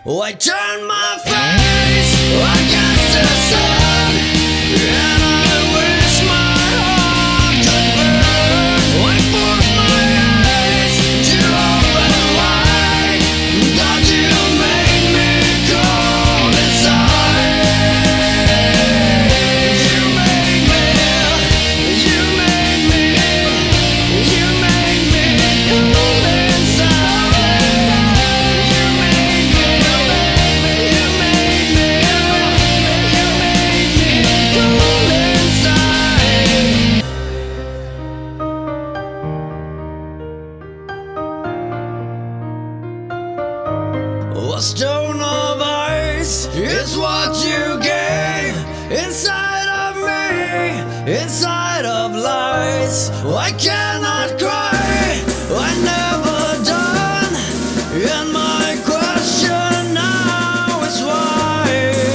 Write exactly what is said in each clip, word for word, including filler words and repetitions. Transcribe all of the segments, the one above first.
Oh, I turn my face against the sun, and I wish my heart could burn. Oh, I force my eyes to open wide. God, you made me cold inside. You made me, you made me, you made me cold inside. You made me, you made me, you made me cold inside. A stone of ice is what you gave inside of me, inside of lies. I cannot cry, I never done, and my question now is why.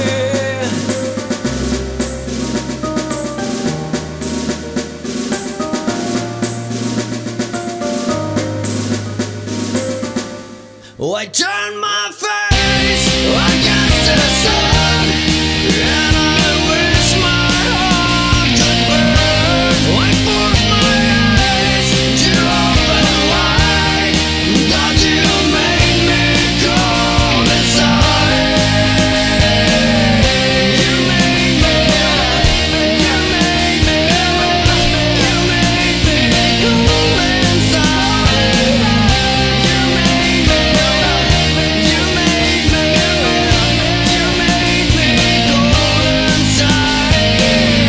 Oh, I turn my face against the sun, and I wish my heart could burn. Oh, I force my eyes to open wide. God, you made me cold inside. You made me, you made me, you made me cold inside. You made me, you made me, you made me cold inside.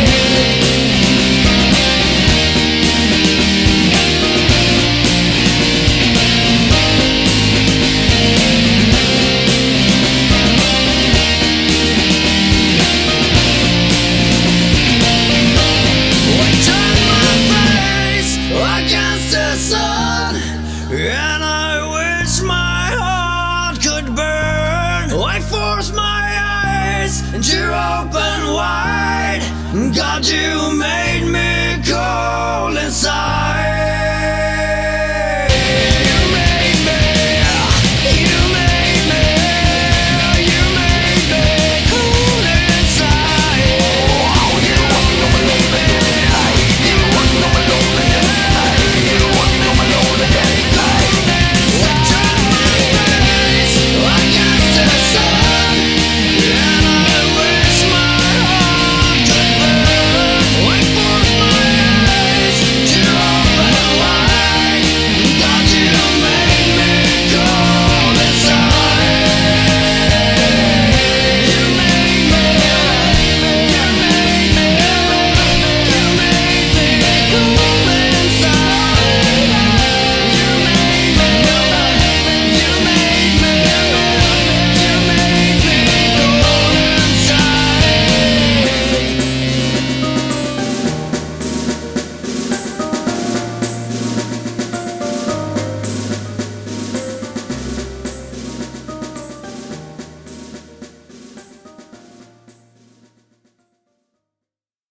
I turn my face against the sun, and I wish my heart could burn. I force my eyes to open wide. God, you made me cold inside.